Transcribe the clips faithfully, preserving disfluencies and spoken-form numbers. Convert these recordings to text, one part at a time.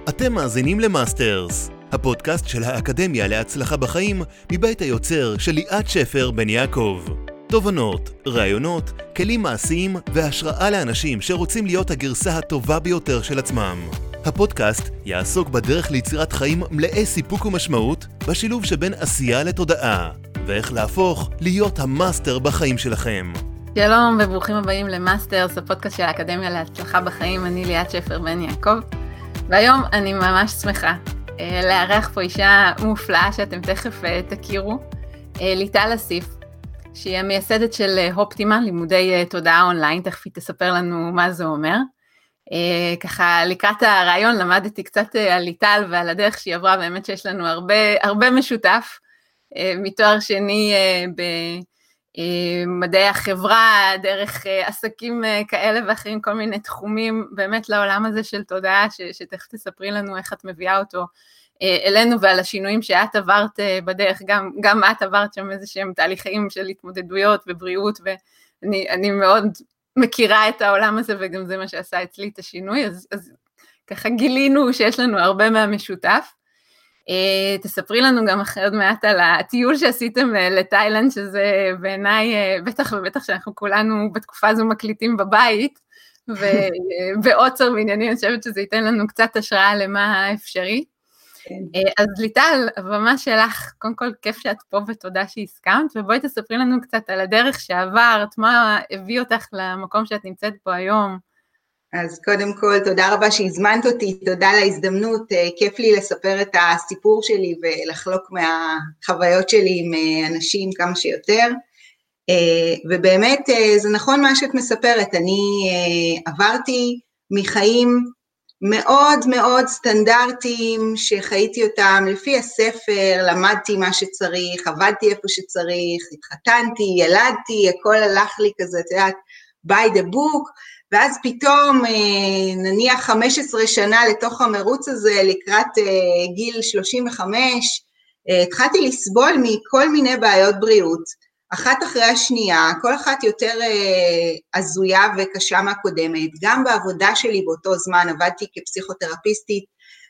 אתם מאזינים למאסטרס, הפודקאסט של האקדמיה להצלחה בחיים מבית היוצר של ליאת שפר בן יעקב. תובנות, רעיונות, כלים מעשיים והשראה לאנשים שרוצים להיות הגרסה הטובה ביותר של עצמם. הפודקאסט יעסוק בדרך ליצירת חיים מלאי סיפוק ומשמעות בשילוב שבין עשייה לתודעה, ואיך להפוך להיות המאסטר בחיים שלכם. שלום וברוכים הבאים למאסטרס, הפודקאסט של האקדמיה להצלחה בחיים. אני ליאת שפר בן יעקב, והיום אני ממש שמחה לארח פה אישה מופלאה שאתם תכף תכירו, ליטל אסיף, שהיא המייסדת של אופטימה, לימודי תודעה אונליין. תכף היא תספר לנו מה זה אומר. ככה לקראת הרעיון למדתי קצת על ליטל ועל הדרך שהיא עברה, באמת שיש לנו הרבה, הרבה משותף, מתואר שני במדעי החברה, דרך עסקים כאלה ואחרים, כל מיני תחומים, באמת לעולם הזה של תודעה, שתכף תספרי לנו איך את מביאה אותו אלינו, ועל השינויים שאת עברת בדרך, גם, גם את עברת שם איזה שהם תהליכים של התמודדויות ובריאות, ואני אני מאוד מכירה את העולם הזה, וגם זה מה שעשה אצלי את השינוי, אז, אז ככה גילינו שיש לנו הרבה מהמשותף. תספרי לנו גם אחרי עוד מעט על הטיול שעשיתם לתאילנד, שזה בעיניי, בטח ובטח שאנחנו כולנו בתקופה הזו מקליטים בבית, ועוצר בעניינים, אני חושבת שזה ייתן לנו קצת השראה למה אפשרי. אז ליטל, הבמה שלך, קודם כל כיף שאת פה ותודה שהסכמת, ובואי תספרי לנו קצת על הדרך שעברת, מה הביא אותך למקום שאת נמצאת פה היום. אז קודם כל, תודה רבה שהזמנת אותי, תודה על ההזדמנות, כיף לי לספר את הסיפור שלי ולחלוק מהחוויות שלי עם אנשים כמה שיותר, ובאמת זה נכון מה שאת מספרת, אני עברתי מחיים מאוד מאוד סטנדרטיים שחייתי אותם לפי הספר, למדתי מה שצריך, עבדתי איפה שצריך, התחתנתי, ילדתי, הכל הלך לי כזה, את יודעת, by the book, ואז פתאום נניח חמש עשרה שנה לתוך המרוץ הזה, לקראת גיל שלושים וחמש, התחלתי לסבול מכל מיני בעיות בריאות, אחת אחרי השנייה, כל אחת יותר עזויה וקשה מהקודמת, גם בעבודה שלי באותו זמן, עבדתי כפסיכותרפיסטית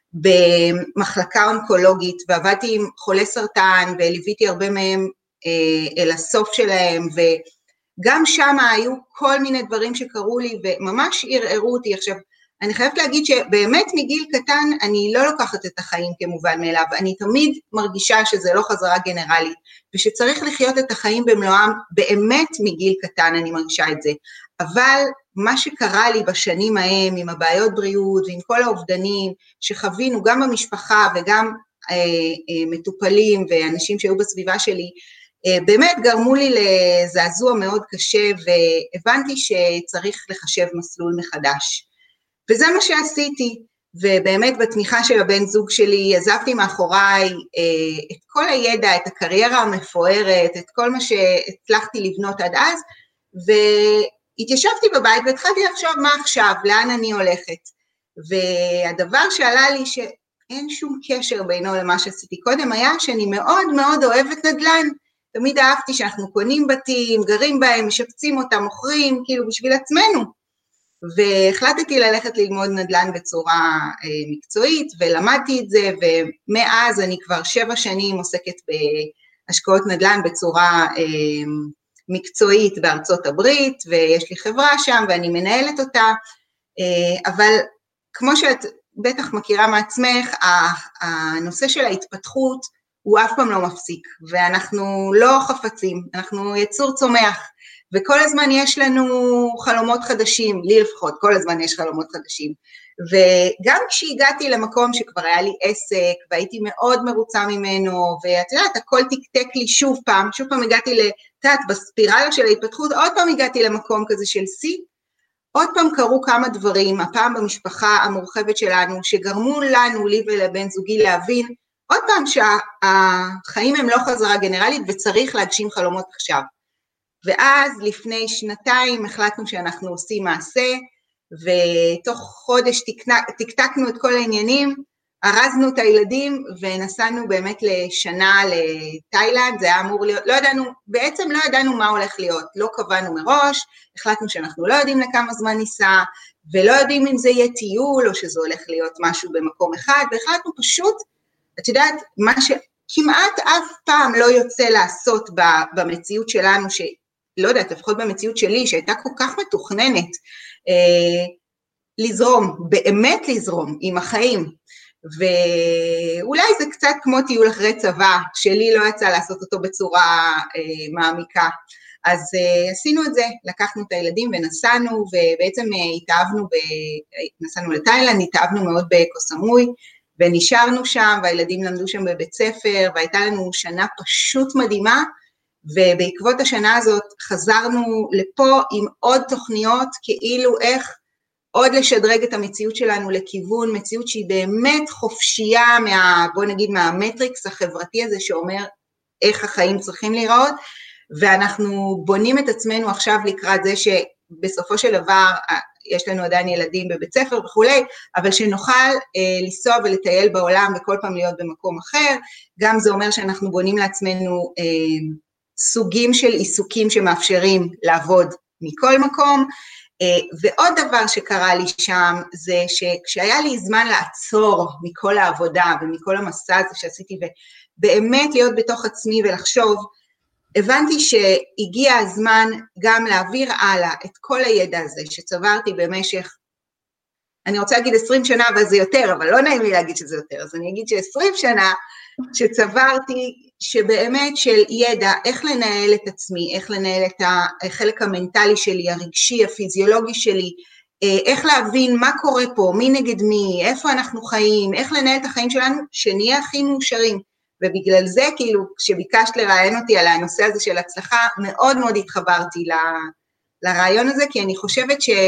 במחלקה אונקולוגית, ועבדתי עם חולי סרטן, וליוויתי הרבה מהם אל הסוף שלהם, וגם שם היו כל מיני דברים שקרו לי, וממש ערערו אותי. עכשיו, אני חייבת להגיד שבאמת מגיל קטן אני לא לוקחת את החיים כמובן מאליו, אני תמיד מרגישה שזה לא חזרה גנרלית, ושצריך לחיות את החיים במלואם, באמת מגיל קטן אני מרגישה את זה, אבל מה שקרה לי בשנים ההם, עם הבעיות בריאות ועם כל האובדנים שחווינו גם במשפחה וגם אה, אה, מטופלים ואנשים שהיו בסביבה שלי, אה, באמת גרמו לי לזעזוע מאוד קשה, והבנתי שצריך לחשב מסלול מחדש. וזה מה שעשיתי, ובאמת בתמיכה של הבן זוג שלי, עזבתי מאחוריי אה, את כל הידע, את הקריירה המפוארת, את כל מה שהצלחתי לבנות עד אז, והתיישבתי בבית והתחלתי לחשוב מה עכשיו, לאן אני הולכת. והדבר שעלה לי שאין שום קשר בינו למה שעשיתי קודם, היה שאני מאוד מאוד אוהבת נדל"ן, תמיד אהבתי שאנחנו קונים בתים, גרים בהם, משפצים אותם, מוכרים, כאילו בשביל עצמנו. והחלטתי ללכת ללמוד נדל"ן בצורה אה, מקצועית, ולמדתי את זה, ומאז אני כבר שבע שנים עוסקת בהשקעות נדל"ן בצורה אה, מקצועית בארצות הברית, ויש לי חברה שם ואני מנהלת אותה, אה, אבל כמו שאת בטח מכירה מעצמך, הנושא של ההתפתחות הוא אף פעם לא מפסיק, ואנחנו לא חפצים, אנחנו יצור צומח, וכל הזמן יש לנו חלומות חדשים, לי לפחות, כל הזמן יש חלומות חדשים, וגם כשהגעתי למקום שכבר היה לי עסק, והייתי מאוד מרוצה ממנו, ואת יודעת, הכל תקתק לי שוב פעם, שוב פעם הגעתי לתת, בספירלה של ההתפתחות, עוד פעם הגעתי למקום כזה של C, עוד פעם קרו כמה דברים, הפעם במשפחה המורחבת שלנו, שגרמו לנו, לי ולבן זוגי להבין, עוד פעם שהחיים הם לא חזרה גנרלית, וצריך להגשים חלומות עכשיו. ואז לפני שנתיים החלטנו שאנחנו עושים מעשה, ותוך חודש תקתקנו את כל העניינים, ארזנו את הילדים ונסענו באמת לשנה לתאילנד, זה היה אמור להיות, לא ידענו, בעצם לא ידענו מה הולך להיות, לא קבענו מראש, החלטנו שאנחנו לא יודעים לכמה זמן ניסע, ולא יודעים אם זה יהיה טיול, או שזה הולך להיות משהו במקום אחד, והחלטנו פשוט, את יודעת, מה שכמעט אף פעם לא יוצא לעשות במציאות שלנו, שלא יודעת, לפחות במציאות שלי, שהייתה כל כך מתוכננת, אה, לזרום, באמת לזרום עם החיים, ואולי זה קצת כמו טיול אחרי צבא, שלי לא יצא לעשות אותו בצורה אה, מעמיקה, אז uh, עשינו את זה, לקחנו את הילדים ונסענו, ובעצם uh, התאהבנו, ב... נסענו לתאילנד, התאהבנו מאוד בקוסמוי, ונשארנו שם, והילדים למדו שם בבית ספר, והייתה לנו שנה פשוט מדהימה, ובעקבות השנה הזאת חזרנו לפה עם עוד תוכניות, כאילו איך עוד לשדרג את המציאות שלנו לכיוון, מציאות שהיא באמת חופשייה, מה, בוא נגיד מהמטריקס החברתי הזה, שאומר איך החיים צריכים להיראות, ואנחנו בונים את עצמנו עכשיו לקראת זה שבסופו של דבר יש לנו עדיין ילדים בבית ספר וכולי, אבל שנוכל אה, לנסוע ולטייל בעולם וכל פעם להיות במקום אחר, גם זה אומר שאנחנו בונים לעצמנו אה, סוגים של עיסוקים שמאפשרים לעבוד מכל מקום, אה, ועוד דבר שקרה לי שם זה שכשהיה לי זמן לעצור מכל העבודה ומכל המסע הזה שעשיתי ובאמת להיות בתוך עצמי ולחשוב, הבנתי שהגיע הזמן גם להעביר הלאה את כל הידע הזה שצברתי במשך, אני רוצה להגיד עשרים שנה, אבל זה יותר, אבל לא נעים לי להגיד שזה יותר, אז אני אגיד ש-עשרים שנה שצברתי שבאמת של ידע, איך לנהל את עצמי, איך לנהל את החלק המנטלי שלי, הרגשי, הפיזיולוגי שלי, איך להבין מה קורה פה, מי נגד מי, איפה אנחנו חיים, איך לנהל את החיים שלנו, שנהיה הכי מאושרים. ובגלל זה, כאילו, כשביקשת לראיין אותי על הנושא הזה של הצלחה, מאוד מאוד התחברתי ל, לרעיון הזה, כי אני חושבת ש,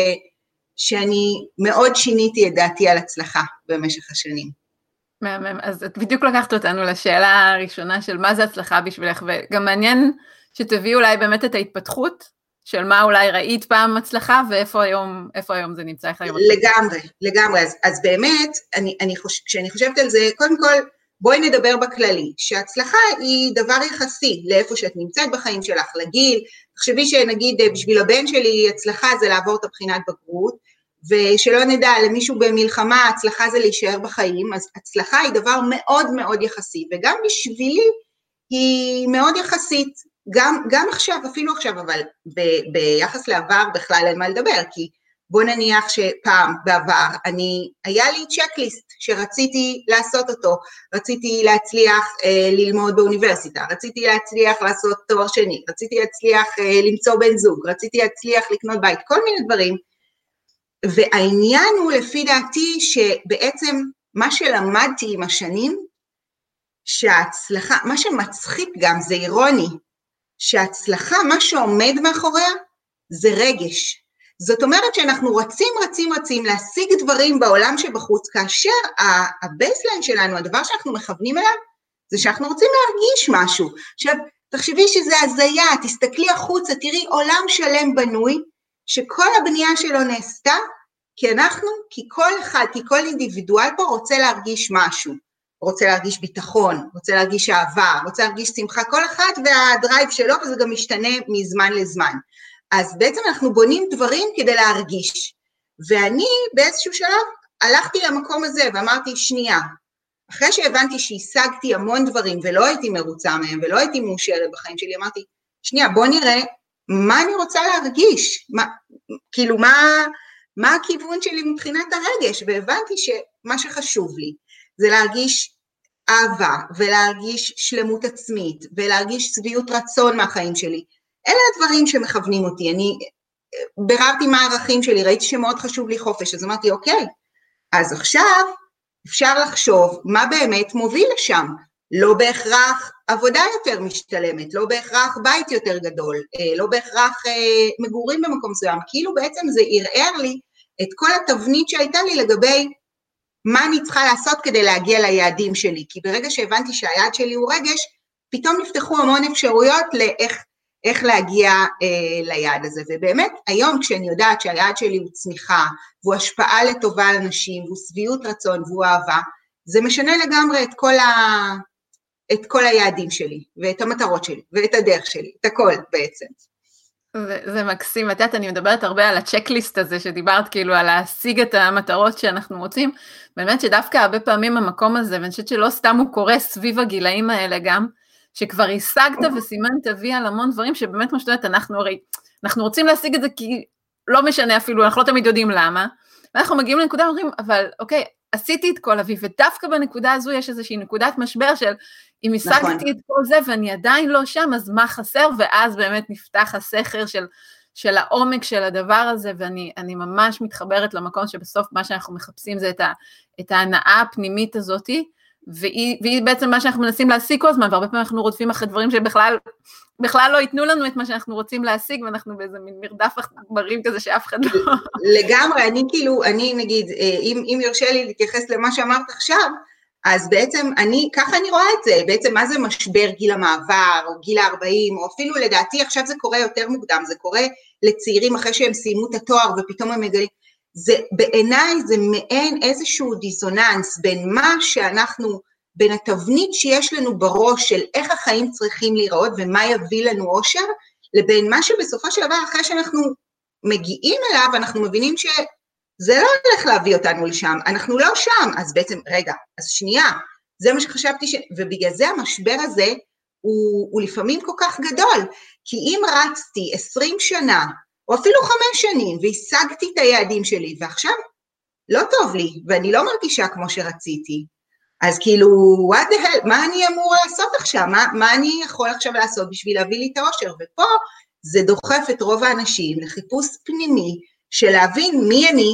שאני מאוד שיניתי את דעתי על הצלחה במשך השנים. מהמם, אז את בדיוק לקחת אותנו לשאלה הראשונה של מה זה הצלחה בשבילך, וגם מעניין שתביא אולי באמת את ההתפתחות, של מה אולי ראית פעם הצלחה, ואיפה היום, איפה היום זה נמצא, איך היום? לגמרי, לגמרי, אז, אז באמת, אני, אני חוש, כשאני חושבת על זה, קודם כל, בואי נדבר בכללי, שהצלחה היא דבר יחסי לאיפה שאת נמצאת בחיים שלך, לגיל, תחשבי שנגיד בשביל הבן שלי הצלחה זה לעבור את הבחינת בגרות, ושלא נדע למישהו במלחמה הצלחה זה להישאר בחיים, אז הצלחה היא דבר מאוד מאוד יחסי, וגם בשבילי היא מאוד יחסית, גם, גם עכשיו, אפילו עכשיו, אבל ב, ביחס לעבר בכלל אין מה לדבר, כי בוא נניח שפעם בעבר, אני, היה לי צ'קליסט שרציתי לעשות אותו, רציתי להצליח אה, ללמוד באוניברסיטה, רציתי להצליח לעשות תואר שני, רציתי להצליח אה, למצוא בן זוג, רציתי להצליח לקנות בית, כל מיני דברים, והעניין הוא לפי דעתי שבעצם מה שלמדתי עם השנים, שההצלחה, מה שמצחיק גם זה אירוני, שההצלחה, מה שעומד מאחוריה, זה רגש. זאת אומרת שאנחנו רצים, רצים, רצים להשיג דברים בעולם שבחוץ, כאשר הבייסליין שלנו, הדבר שאנחנו מכוונים אליו, זה שאנחנו רוצים להרגיש משהו. עכשיו, תחשבי שזה הזיה, תסתכלי החוצה, תראי עולם שלם בנוי, שכל הבנייה שלו נעשתה, כי אנחנו, כי כל אחד, כי כל אינדיבידואל פה רוצה להרגיש משהו, רוצה להרגיש ביטחון, רוצה להרגיש אהבה, רוצה להרגיש שמחה, כל אחד והדרייב שלו, וזה גם משתנה מזמן לזמן. אז בעצם אנחנו בונים דברים כדי להרגיש, ואני באיזשהו שלב הלכתי למקום הזה ואמרתי שנייה, אחרי שהבנתי שהשגתי המון דברים ולא הייתי מרוצה מהם ולא הייתי מאושרת בחיים שלי, אמרתי שנייה בוא נראה מה אני רוצה להרגיש, מה, כאילו מה, מה הכיוון שלי מבחינת הרגש, והבנתי שמה שחשוב לי זה להרגיש אהבה ולהרגיש שלמות עצמית ולהרגיש שביעות רצון מהחיים שלי, אלה הדברים שמכוונים אותי, אני בררתי מה הערכים שלי, ראיתי שמאוד חשוב לי חופש, אז אמרתי, אוקיי, אז עכשיו אפשר לחשוב מה באמת מוביל לשם, לא בהכרח עבודה יותר משתלמת, לא בהכרח בית יותר גדול, לא בהכרח מגורים במקום מסוים, כאילו בעצם זה ערער לי את כל התבנית שהייתה לי לגבי מה אני צריכה לעשות כדי להגיע ליעדים שלי, כי ברגע שהבנתי שהיעד שלי הוא רגש, פתאום נפתחו המון אפשרויות לאיך, איך להגיע אה, ליעד הזה, ובאמת היום כשאני יודעת שהיעד שלי הוא צמיחה, והוא השפעה לטובה על אנשים, והוא שביעות רצון, והוא אהבה, זה משנה לגמרי את כל, ה, את כל היעדים שלי, ואת המטרות שלי, ואת הדרך שלי, את הכל בעצם. זה, זה מקסים, את יודעת, אני מדברת הרבה על הצ'קליסט הזה, שדיברת כאילו על להשיג את המטרות שאנחנו רוצים, באמת שדווקא הרבה פעמים המקום הזה, ואני חושבת שלא סתם הוא קורה סביב הגילאים האלה גם, שכבר השגת וסימנת וי על המון דברים, שבאמת משתדלת, אנחנו הרי, אנחנו רוצים להשיג את זה כי לא משנה אפילו, אנחנו לא תמיד יודעים למה, ואנחנו מגיעים לנקודה, אומרים, אבל אוקיי, עשיתי את כל אבי, ודווקא בנקודה הזו יש איזושהי נקודת משבר של, אם השגתי נכון. את כל זה ואני עדיין לא שם, אז מה חסר? ואז באמת נפתח הסכר של, של העומק של הדבר הזה, ואני אני ממש מתחברת למקום שבסוף מה שאנחנו מחפשים זה את, ה, את ההנאה הפנימית הזאת, והיא, והיא בעצם מה שאנחנו מנסים להשיג כל הזמן, והרבה פעמים אנחנו רודפים אחרי דברים שבכלל בכלל לא ייתנו לנו את מה שאנחנו רוצים להשיג, ואנחנו באיזה מין מרדף עכברים כזה שאף אחד לא... לגמרי, אני כאילו, אני נגיד, אם, אם יורשה לי להתייחס למה שאמרת עכשיו, אז בעצם אני, ככה אני רואה את זה, בעצם מה זה משבר גיל המעבר, או גיל ה-ארבעים, או אפילו לדעתי עכשיו זה קורה יותר מוקדם, זה קורה לצעירים אחרי שהם סיימו את התואר, ופתאום הם מגלים, זה בעיניי זה מעין איזשהו דיסוננס, בין מה שאנחנו, בין התבנית שיש לנו בראש, של איך החיים צריכים להיראות, ומה יביא לנו אושר, לבין מה שבסופו של דבר, אחרי שאנחנו מגיעים אליו, אנחנו מבינים ש... זה לא הולך להביא אותנו לשם, אנחנו לא שם, אז בעצם, רגע, אז שנייה, זה מה שחשבתי, ש... ובגלל זה המשבר הזה, הוא, הוא לפעמים כל כך גדול, כי אם רצתי עשרים שנה, או אפילו חמש שנים, והשגתי את היעדים שלי, ועכשיו לא טוב לי, ואני לא מרגישה כמו שרציתי, אז כאילו, what the hell, מה אני אמור לעשות עכשיו, מה, מה אני יכול עכשיו לעשות בשביל להביא לי את האושר, ופה זה דוחף את רוב האנשים לחיפוש פנימי, של להבין מי אני,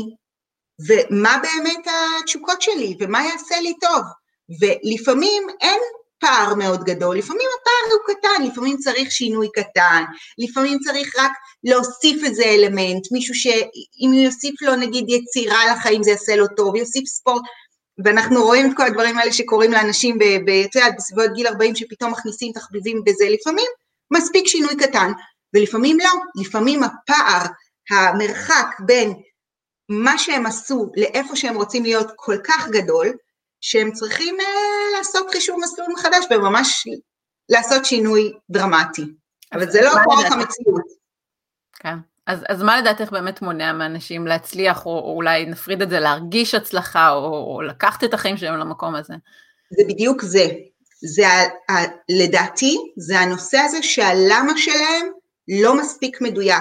ומה באמת התשוקות שלי, ומה יעשה לי טוב, ולפעמים אין פער מאוד גדול, לפעמים הפער הוא קטן, לפעמים צריך שינוי קטן, לפעמים צריך רק להוסיף איזה אלמנט, מישהו שאם יוסיף לו נגיד יצירה לחיים זה יעשה לו טוב, יוסיף ספורט, ואנחנו רואים את כל הדברים האלה שקורים לאנשים בסביבות גיל ארבעים, שפתאום מכניסים תחביבים בזה, לפעמים מספיק שינוי קטן, ולפעמים לא, לפעמים הפער, המרחק בין מה שהם עשו לאיפה שהם רוצים להיות כל כך גדול, שהם צריכים אה, לעשות חישוב מסלול מחדש, וממש לעשות שינוי דרמטי. אבל זה לא כוח המציאות. כן. אז, אז מה לדעתך באמת מונע מאנשים להצליח, או, או אולי נפריד את זה, להרגיש הצלחה, או, או לקחת את החיים שלהם למקום הזה? זה בדיוק זה. זה ה, ה, לדעתי, זה הנושא הזה שהלמה שלהם לא מספיק מדויק.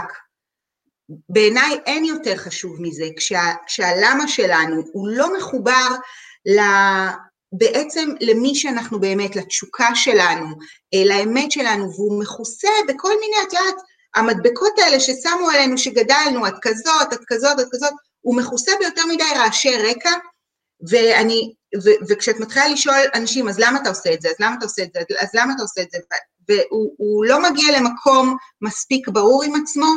בעיניי אין יותר חשוב מזה, כשה, כשהלמה שלנו הוא לא מחובר ל, בעצם למי שאנחנו באמת, לתשוקה שלנו, לאמת שלנו, והוא מכוסה בכל מיני, את יודעת, המדבקות האלה ששמו עלינו, שגדלנו, את כזאת, את כזאת, את כזאת, הוא מכוסה ביותר מדי רעשי רקע, ואני, ו, וכשאת מתחילה לשאול אנשים, אז למה אתה עושה את זה, אז למה אתה עושה את זה, אז למה אתה עושה את זה, והוא לא מגיע למקום מספיק ברור עם עצמו,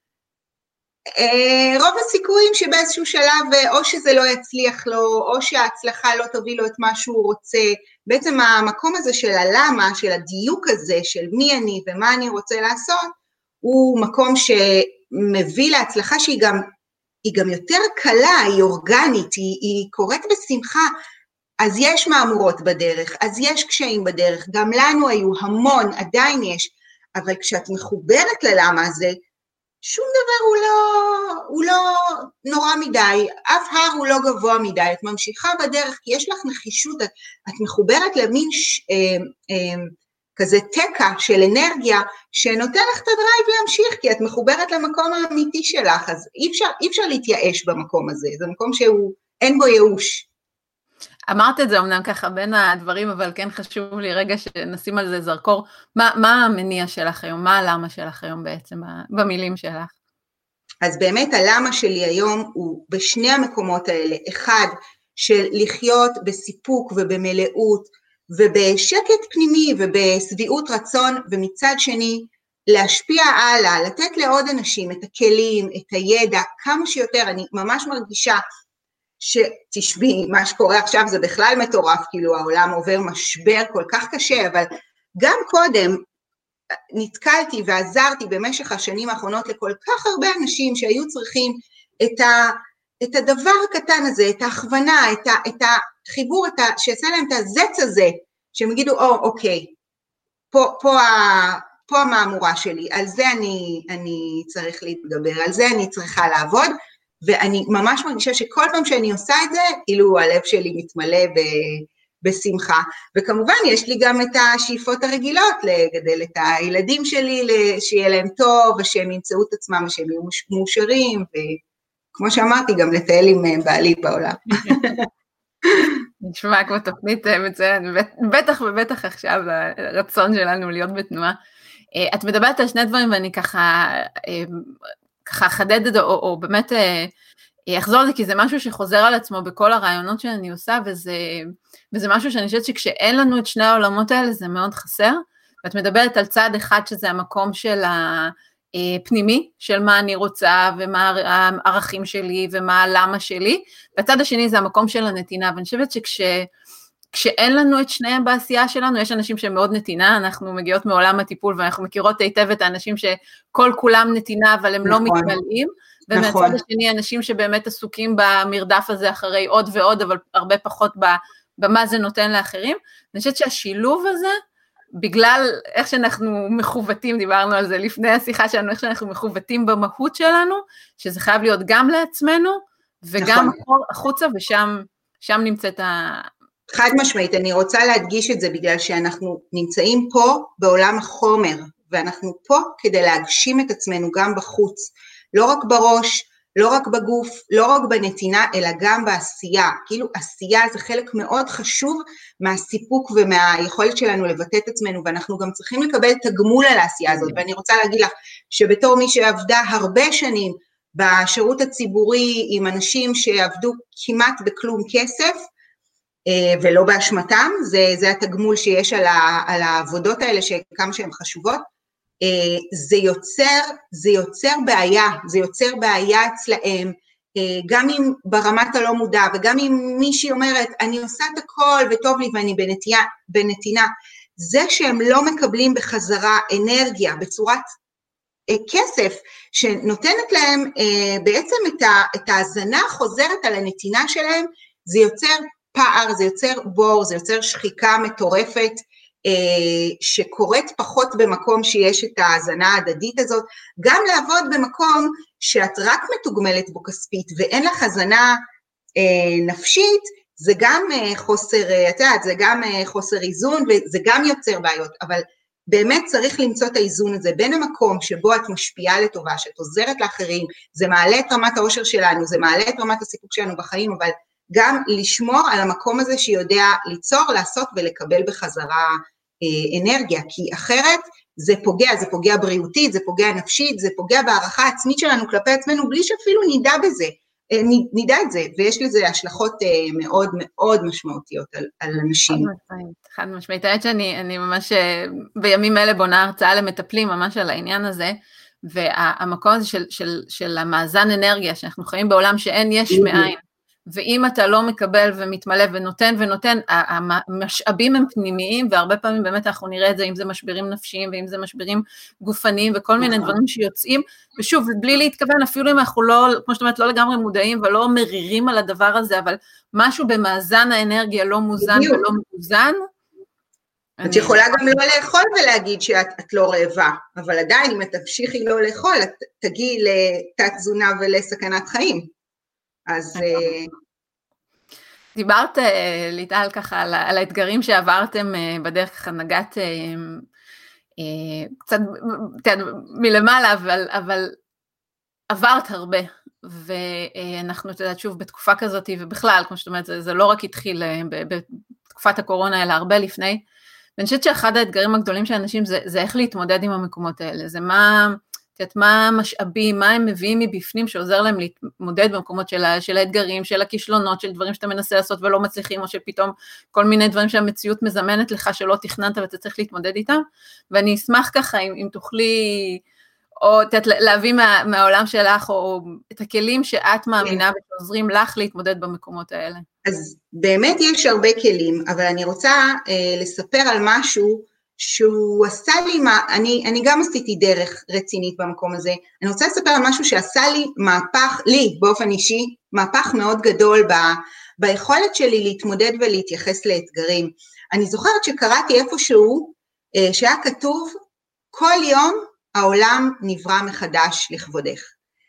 רוב הסיכויים שבאיזשהו שלב, או שזה לא יצליח לו, או שההצלחה לא תביא לו את מה שהוא רוצה, בעצם המקום הזה של הלמה, של הדיוק הזה, של מי אני ומה אני רוצה לעשות, הוא מקום שמביא להצלחה שהיא גם, היא גם יותר קלה, היא אורגנית, היא, היא קורית בשמחה, אז יש מאמורות בדרך, אז יש קשיים בדרך, גם לנו היו המון, עדיין יש, אבל כשאת מחוברת ללמה הזה, שום דבר הוא לא, הוא לא נורא מדי, אף הר הוא לא גבוה מדי, את ממשיכה בדרך, כי יש לך נחישות, את, את מחוברת למין ש, אה, אה, כזה תקע של אנרגיה, שנותן לך את הדרייב להמשיך, כי את מחוברת למקום האמיתי שלך, אז אי אפשר, אי אפשר להתייאש במקום הזה, זה מקום שהוא, אין בו ייאוש. אמרת את זה אמנם ככה בין הדברים, אבל כן חשוב לי רגע שנשים על זה זרקור, מה, מה המניע שלך היום, מה הלמה שלך היום בעצם במילים שלך? אז באמת הלמה שלי היום הוא בשני המקומות האלה, אחד של לחיות בסיפוק ובמלאות, ובשקט פנימי ובסביעות רצון, ומצד שני להשפיע הלאה, לתת לעוד אנשים את הכלים, את הידע, כמה שיותר, אני ממש מרגישה, שתשבי, מה שקורה עכשיו זה בכלל מטורף, כאילו העולם עובר משבר כל כך קשה, אבל גם קודם נתקלתי ועזרתי במשך השנים האחרונות לכל כך הרבה אנשים שהיו צריכים את, ה, את הדבר הקטן הזה, את ההכוונה, את, ה, את החיבור, את ה, שיעשה להם את הזץ הזה, שהם יגידו, או, אוקיי, פה, פה, ה, פה המאמורה שלי, על זה אני, אני צריך להתגבר, על זה אני צריכה לעבוד, ואני ממש מרגישה שכל פעם שאני עושה את זה, כאילו הלב שלי מתמלא ב, בשמחה, וכמובן יש לי גם את השאיפות הרגילות, לגדל את הילדים שלי, שיהיה להם טוב, ושהם ימצאו את עצמם, ושהם יהיו מאושרים, וכמו שאמרתי, גם לטייל עם בעלי בעולם. נשמע כמו תוכנית מצוין, בטח ובטח עכשיו הרצון שלנו להיות בתנועה. את מדברת על שני דברים ואני ככה, ככה חדדת או, או באמת אחזור לזה, כי זה משהו שחוזר על עצמו בכל הרעיונות שאני עושה, וזה, וזה משהו שאני חושבת שכשאין לנו את שני העולמות האלה זה מאוד חסר, ואת מדברת על צד אחד שזה המקום של הפנימי, של מה אני רוצה ומה הערכים שלי ומה הלמה שלי, והצד השני זה המקום של הנתינה, ואני חושבת שכש... כשאין לנו את שניהם בעשייה שלנו, יש אנשים שהם מאוד נתינה, אנחנו מגיעות מעולם הטיפול, ואנחנו מכירות היטב את האנשים שכל כולם נתינה, אבל הם נכון. לא מתמלאים, ומהצד נכון. השני אנשים שבאמת עסוקים במרדף הזה אחרי עוד ועוד, אבל הרבה פחות במה זה נותן לאחרים. אני חושבת שהשילוב הזה, בגלל איך שאנחנו מחובטים, דיברנו על זה לפני השיחה שלנו, איך שאנחנו מחובטים במהות שלנו, שזה חייב להיות גם לעצמנו, וגם נכון. החוצה, ושם שם נמצאת ה... חד משמעית, אני רוצה להדגיש את זה, בגלל שאנחנו נמצאים פה בעולם החומר, ואנחנו פה כדי להגשים את עצמנו גם בחוץ, לא רק בראש, לא רק בגוף, לא רק בנתינה, אלא גם בעשייה, כאילו עשייה זה חלק מאוד חשוב מהסיפוק ומהיכולת שלנו לבטא את עצמנו, ואנחנו גם צריכים לקבל תגמול על העשייה הזאת, ואני רוצה להגיד לך שבתור מי שעבדה הרבה שנים בשירות הציבורי עם אנשים שעבדו כמעט בכלום כסף, ולא באשמתם, זה, זה התגמול שיש על, ה, על העבודות האלה, שכמה שהן חשובות, זה יוצר, זה יוצר בעיה, זה יוצר בעיה אצלהם, גם אם ברמת הלא מודע, וגם אם מישהי אומרת, אני עושה את הכל וטוב לי ואני בנתינה, בנתינה, זה שהם לא מקבלים בחזרה אנרגיה, בצורת כסף, שנותנת להם בעצם את, ה, את ההזנה החוזרת על הנתינה שלהם, זה יוצר פער, זה יוצר בור, זה יוצר שחיקה מטורפת, אה, שקורית פחות במקום שיש את ההזנה ההדדית הזאת, גם לעבוד במקום שאת רק מתוגמלת בו כספית, ואין לך הזנה אה, נפשית, זה גם אה, חוסר, אה, את יודעת, זה גם אה, חוסר איזון, וזה גם יוצר בעיות, אבל באמת צריך למצוא את האיזון הזה, בין המקום שבו את משפיעה לטובה, שאת עוזרת לאחרים, זה מעלה את רמת האושר שלנו, זה מעלה את רמת הסיפוק שלנו בחיים, אבל גם לשמור על המקום הזה שיודע ליצור, לעשות ולקבל בחזרה אה, אנרגיה, כי אחרת זה פוגע, זה פוגע בריאותית, זה פוגע נפשית, זה פוגע בערכה עצמית שלנו כלפי עצמנו, בלי שאפילו נדע בזה, אה, נדע את זה, ויש לזה השלכות אה, מאוד מאוד משמעותיות על, על אנשים. חד משמעית, חד משמעית, האמת שאני אני ממש בימים אלה בונה הרצאה למטפלים ממש על העניין הזה, והמקום הזה של, של, של המאזן אנרגיה, שאנחנו חיים בעולם שאין יש מאין, ואם אתה לא מקבל ומתמלא ונותן ונותן, המשאבים הם פנימיים, והרבה פעמים באמת אנחנו נראה את זה, אם זה משברים נפשיים, ואם זה משברים גופניים, וכל מיני דברים שיוצאים, ושוב, בלי להתכוון, אפילו אם אנחנו לא, כמו שאת אומרת, לא לגמרי מודעים, ולא מרירים על הדבר הזה, אבל משהו במאזן האנרגיה לא מוזן ולא מאוזן. את יכולה גם לא לאכול ולהגיד שאת לא רעבה, אבל עדיין, אם את תמשיכי לא לאכול, את תגיעי לתת תזונה ולסכנת חיים. אז דיברת ליטל ככה על, על האתגרים שעברתם בדרך, ככה נגעת קצת מלמעלה, אבל, אבל עברת הרבה, ואנחנו יודעת שוב בתקופה כזאת, ובכלל, כמו שאת אומרת, זה, זה לא רק התחיל בתקופת הקורונה, אלא הרבה לפני, ואני חושבת שאחד האתגרים הגדולים של אנשים זה, זה איך להתמודד עם המקומות האלה, זה מה... את מה המשאבים, מה הם מביאים מבפנים שעוזר להם להתמודד במקומות של, של האתגרים, של הכישלונות, של דברים שאתה מנסה לעשות ולא מצליחים, או שפתאום כל מיני דברים שהמציאות מזמנת לך שלא תכננת ואתה צריך להתמודד איתם, ואני אשמח ככה אם, אם תוכלי, או תת, להביא מה, מהעולם שלך, או את הכלים שאת מאמינה ושעוזרים לך להתמודד במקומות האלה. אז באמת יש הרבה כלים, אבל אני רוצה אה, לספר על משהו, שהוא עשה לי, אני, אני גם עשיתי דרך רצינית במקום הזה, אני רוצה לספר על משהו שעשה לי מהפך, לי באופן אישי, מהפך מאוד גדול ב, ביכולת שלי להתמודד ולהתייחס לאתגרים. אני זוכרת שקראתי איפשהו, שהיה כתוב, כל יום העולם נברא מחדש לכבודך.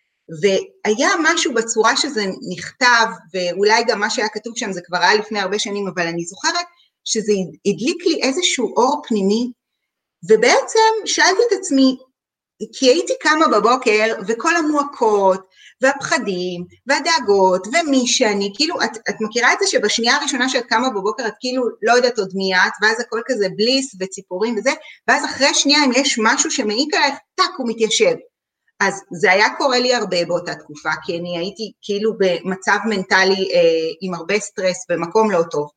והיה משהו בצורה שזה נכתב, ואולי גם מה שהיה כתוב שם זה כבר היה לפני הרבה שנים, אבל אני זוכרת שזה הדליק לי איזשהו אור פנימי, ובעצם שאלתי את עצמי, כי הייתי קמה בבוקר, וכל המועקות, והפחדים, והדאגות, ומי שאני, כאילו, את, את מכירה את זה שבשנייה הראשונה שאת קמה בבוקר, את כאילו לא יודעת עוד מי את, ואז הכל כזה בליס וציפורים וזה, ואז אחרי שנייה, אם יש משהו שמעיק עלייך, טק, הוא מתיישב. אז זה היה קורה לי הרבה באותה תקופה, כי אני הייתי כאילו במצב מנטלי אה, עם הרבה סטרס, במקום לא טוב.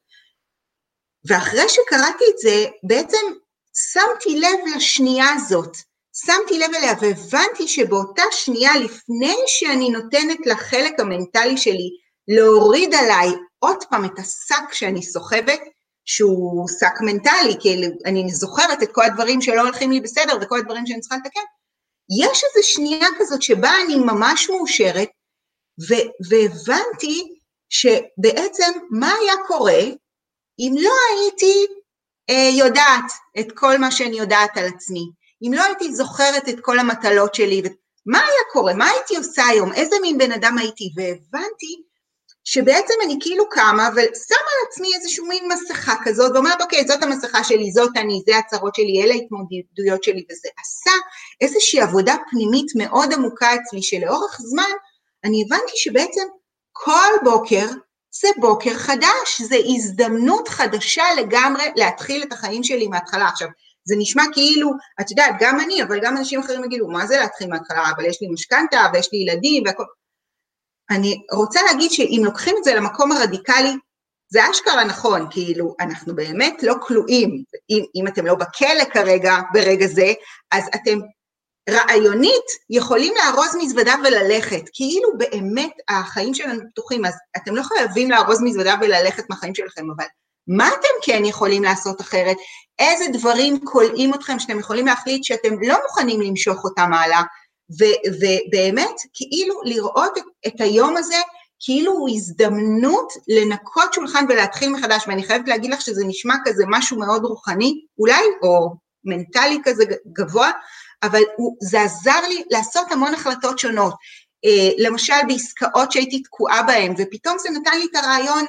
ואחרי שקראתי את זה, בעצם שמתי לב לשנייה הזאת, שמתי לב אליה והבנתי שבאותה שנייה לפני שאני נותנת לחלק המנטלי שלי להוריד עליי עוד פעם את השק שאני סוחבת, שהוא שק מנטלי, כי אני זוכרת את כל הדברים שלא הולכים לי בסדר וכל הדברים שאני צריכה לתקן, יש איזו שנייה כזאת שבה אני ממש מאושרת, ו- והבנתי שבעצם מה היה קורה אם לא הייתי אה, יודעת את כל מה שאני יודעת על עצמי, אם לא הייתי זוכרת את כל המטלות שלי, מה היה קורה, מה הייתי עושה היום, איזה מין בן אדם הייתי, והבנתי שבעצם אני כאילו קמה, ושמה על עצמי איזשהו מין מסכה כזאת, ואומרת, אוקיי, זאת המסכה שלי, זאת אני, זה הצרות שלי, אלה התמודדויות שלי, וזה עשה איזושהי עבודה פנימית מאוד עמוקה אצלי, שלאורך זמן אני הבנתי שבעצם כל בוקר זה בוקר חדש, זה הזדמנות חדשה לגמרי להתחיל את החיים שלי מההתחלה. עכשיו, זה נשמע כאילו, את יודעת, גם אני, אבל גם אנשים אחרים יגידו, מה זה להתחיל מההתחלה? אבל יש לי משכנתה, ויש לי ילדים, והכל. אני רוצה להגיד שאם לוקחים את זה למקום הרדיקלי, זה אשכרה נכון, כאילו, אנחנו באמת לא כלואים, אם, אם אתם לא בכלא כרגע, ברגע זה, אז אתם רעיונית יכולים לארוז מזוודה וללכת, כאילו באמת החיים שלנו פתוחים, אז אתם לא חייבים לארוז מזוודה וללכת מהחיים שלכם, אבל מה אתם כן יכולים לעשות אחרת? איזה דברים קולעים אתכם שאתם יכולים להחליט שאתם לא מוכנים למשוך אותם הלאה, ו- ובאמת כאילו לראות את, את היום הזה, כאילו הוא הזדמנות לנקות שולחן ולהתחיל מחדש, ואני חייבת להגיד לך שזה נשמע כזה משהו מאוד רוחני, אולי, או מנטלי כזה גבוה, אבל הוא, זה עזר לי לעשות המון החלטות שונות, אה, למשל בעסקאות שהייתי תקועה בהן, ופתאום זה נתן לי את הרעיון,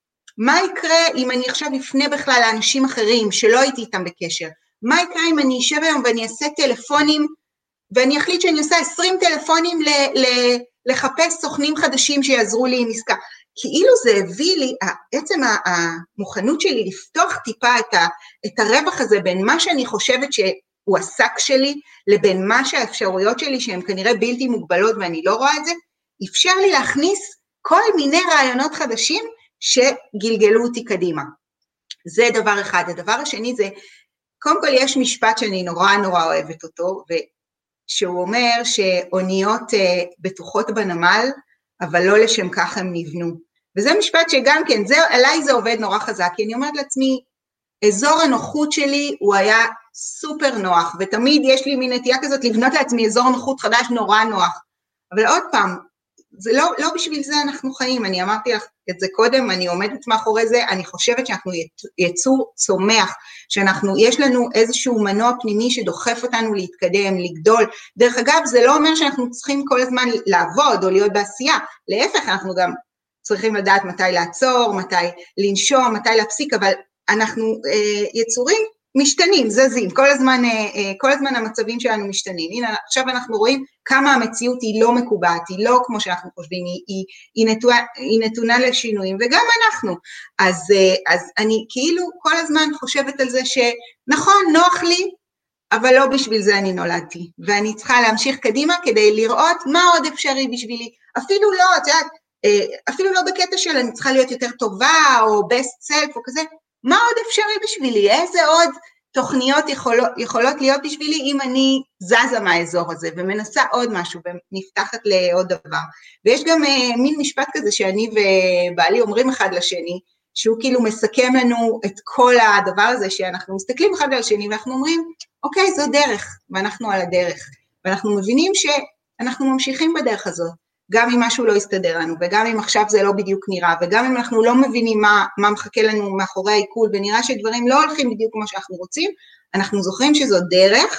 מה יקרה אם אני עכשיו לפני בכלל לאנשים אחרים שלא הייתי איתם בקשר, מה יקרה אם אני אשב היום ואני אעשה טלפונים, ואני אחליט שאני עושה עשרים טלפונים ל- ל- לחפש סוכנים חדשים שיעזרו לי עם עסקה, כאילו זה הביא לי, בעצם המוכנות שלי לפתוח טיפה את, ה, את הרווח הזה בין מה שאני חושבת שהוא השק שלי, לבין מה שהאפשרויות שלי שהן כנראה בלתי מוגבלות ואני לא רואה את זה, אפשר לי להכניס כל מיני רעיונות חדשים שגלגלו אותי קדימה. זה דבר אחד. הדבר השני זה, קודם כל יש משפט שאני נורא נורא אוהבת אותו, שהוא אומר שאוניות בטוחות בנמל, אבל לא לשם כך הם נבנו. וזה משפט שגם כן, זה, עליי זה עובד נורא חזק, כי אני אומרת לעצמי, אזור הנוחות שלי הוא היה סופר נוח, ותמיד יש לי מין נטייה כזאת לבנות לעצמי אזור נוחות חדש נורא נוח. אבל עוד פעם, זה לא, לא בשביל זה אנחנו חיים, אני אמרתי לך את זה קודם, אני עומדת מאחורי זה, אני חושבת שאנחנו יצור צומח, שאנחנו, יש לנו איזשהו מנוע פנימי שדוחף אותנו להתקדם, לגדול, דרך אגב זה לא אומר שאנחנו צריכים כל הזמן לעבוד או להיות בעשייה, להפך אנחנו גם צריכים לדעת מתי לעצור, מתי לנשום, מתי להפסיק, אבל אנחנו אה, יצורים משתנים, זזים, כל הזמן, כל הזמן המצבים שלנו משתנים. הנה, עכשיו אנחנו רואים כמה המציאות היא לא מקובעת, היא לא כמו שאנחנו חושבים, היא, היא, היא, נתונה, היא נתונה לשינויים, וגם אנחנו. אז, אז אני כאילו כל הזמן חושבת על זה שנכון, נוח לי, אבל לא בשביל זה אני נולדתי, ואני צריכה להמשיך קדימה כדי לראות מה עוד אפשרי בשבילי, אפילו לא, את יודעת, אפילו לא בקטע של אני צריכה להיות יותר טובה, או best self, או כזה, מה עוד אפשרי בשבילי? איזה עוד תוכניות יכולות, יכולות להיות בשבילי אם אני זזה מהאזור הזה ומנסה עוד משהו ונפתחת לעוד דבר. ויש גם אה, מין משפט כזה שאני ובעלי אומרים אחד לשני, שהוא כאילו מסכם לנו את כל הדבר הזה שאנחנו מסתכלים אחד על השני ואנחנו אומרים, אוקיי, זו דרך ואנחנו על הדרך. ואנחנו מבינים שאנחנו ממשיכים בדרך הזאת. גם אם משהו לא יסתדר לנו, וגם אם עכשיו זה לא בדיוק נראה, וגם אם אנחנו לא מבינים מה, מה מחכה לנו מאחורי העיכול, ונראה שדברים לא הולכים בדיוק כמו שאנחנו רוצים, אנחנו זוכרים שזו דרך,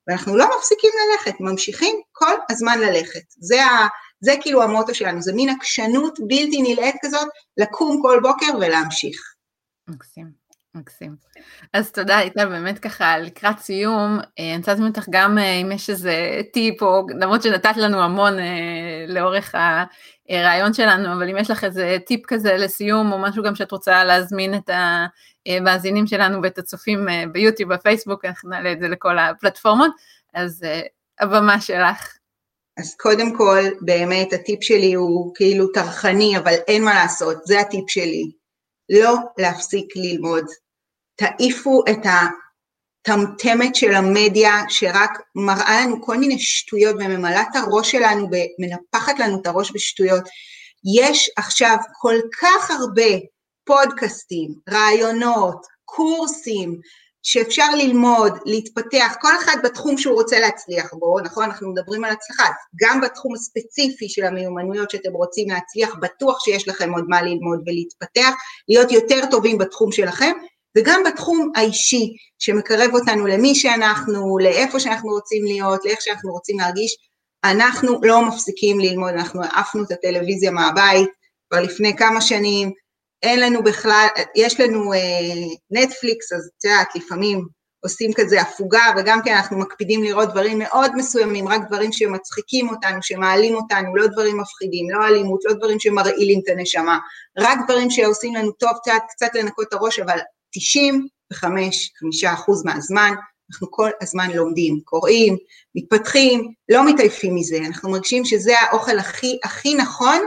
ואנחנו לא מפסיקים ללכת, ממשיכים כל הזמן ללכת. זה, ה, זה כאילו המוטו שלנו, זה מין עקשנות בלתי נלאית כזאת, לקום כל בוקר ולהמשיך. מקסים. מקסים. אז תודה, ליטל, באמת ככה, לקראת סיום, אני רוצה להזמין אותך גם אם יש איזה טיפ, או למרות שנתת לנו המון לאורך הרעיון שלנו, אבל אם יש לך איזה טיפ כזה לסיום, או משהו גם שאת רוצה להזמין את המאזינים שלנו ואת הצופים ביוטיוב, בפייסבוק, אנחנו נעלה את זה לכל הפלטפורמות, אז הבמה שלך. אז קודם כל, באמת, הטיפ שלי הוא כאילו טרחני, אבל אין מה לעשות, זה הטיפ שלי. לא להפסיק ללמוד. תעיפו את התמתמת של המדיה, שרק מראה לנו כל מיני שטויות, וממלאה את הראש שלנו, ומנפחת לנו את הראש בשטויות. יש עכשיו כל כך הרבה פודקאסטים, רעיונות, קורסים, שאפשר ללמוד, להתפתח, כל אחד בתחום שהוא רוצה להצליח בו, נכון? אנחנו מדברים על הצלחה, גם בתחום הספציפי של המיומנויות שאתם רוצים להצליח, בטוח שיש לכם עוד מה ללמוד ולהתפתח, להיות יותר טובים בתחום שלכם, וגם בתחום האישי, שמקרב אותנו למי שאנחנו, לאיפה שאנחנו רוצים להיות, לאיך שאנחנו רוצים להרגיש, אנחנו לא מפסיקים ללמוד, אנחנו עפנו את הטלוויזיה מהבית, כבר לפני כמה שנים, אין לנו בכלל, יש לנו אה, נטפליקס, אז את יודעת, לפעמים עושים כזה הפוגה, וגם כן אנחנו מקפידים לראות דברים מאוד מסוימים, רק דברים שמצחיקים אותנו, שמעלים אותנו, לא דברים מפחידים, לא אלימות, לא דברים שמרעילים את הנשמה, רק דברים שעושים לנו טוב, קצת, קצת לנקות את הראש, אבל תשעים וחמישה אחוז מהזמן, אנחנו כל הזמן לומדים, קוראים, מתפתחים, לא מתעייפים מזה, אנחנו מרגישים שזה האוכל הכי, הכי נכון,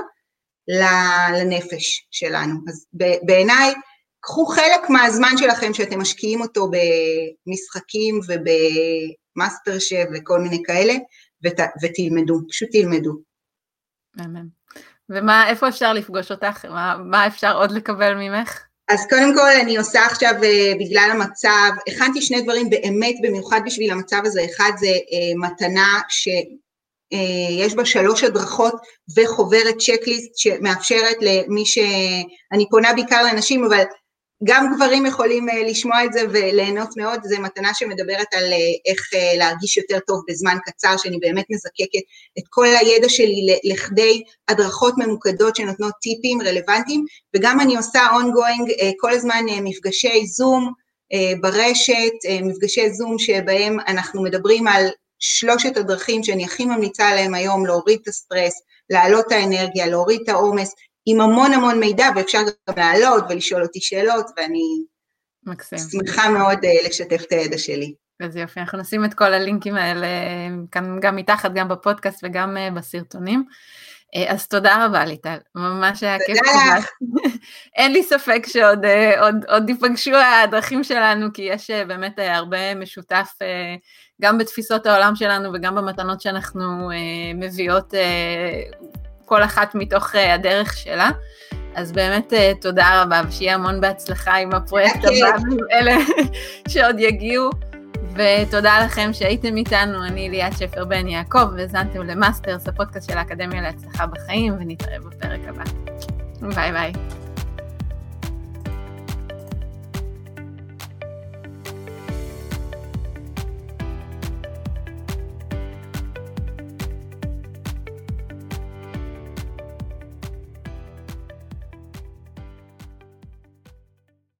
לנפש שלנו. אז בעיניי, קחו חלק מהזמן שלכם שאתם משקיעים אותו במשחקים ובמאסטר שף וכל מיני כאלה, ות, ותלמדו, פשוט תלמדו. אמן. ומה, איפה אפשר לפגוש אותך? מה, מה אפשר עוד לקבל ממך? אז קודם כל אני עושה עכשיו בגלל המצב, הכנתי שני דברים באמת במיוחד בשביל המצב הזה, אחד זה מתנה ש... יש בה שלוש הדרכות וחוברת צ'קליסט שמאפשרת למי שאני פונה בעיקר לאנשים, אבל גם גברים יכולים לשמוע את זה וליהנות מאוד, זה מתנה שמדברת על איך להרגיש יותר טוב בזמן קצר, שאני באמת מזקקת את כל הידע שלי לכדי הדרכות ממוקדות שנותנות טיפים רלוונטיים, וגם אני עושה ongoing כל הזמן מפגשי זום ברשת, מפגשי זום שבהם אנחנו מדברים על שלושת הדרכים שאני הכי ממליצה עליהם היום, להוריד את הסטרס, להעלות את האנרגיה, להוריד את העומס, עם המון המון מידע, ואפשר גם להעלות ולשאול אותי שאלות, ואני מקסים. שמחה מאוד לשתף את הידע שלי. אז יופי, אנחנו נשים את כל הלינקים האלה, כאן גם מתחת, גם בפודקאסט וגם בסרטונים. אז תודה רבה ליטל, ממש היה כיף. תודה לך. אין לי ספק שעוד עוד, עוד ייפגשו הדרכים שלנו, כי יש באמת הרבה משותף, גם בתפיסות העולם שלנו וגם במתנות שאנחנו מביאות, כל אחת מתוך הדרך שלה. אז באמת תודה רבה, ושיהיה המון בהצלחה עם הפרויקט הבא, אלה שעוד יגיעו. ותודה לכם שהייתם איתנו, אני ליאת שפר בן יעקב, והזנתם למאסטרס, הפודקאסט של האקדמיה להצלחה בחיים, ונתראה בפרק הבא. ביי ביי.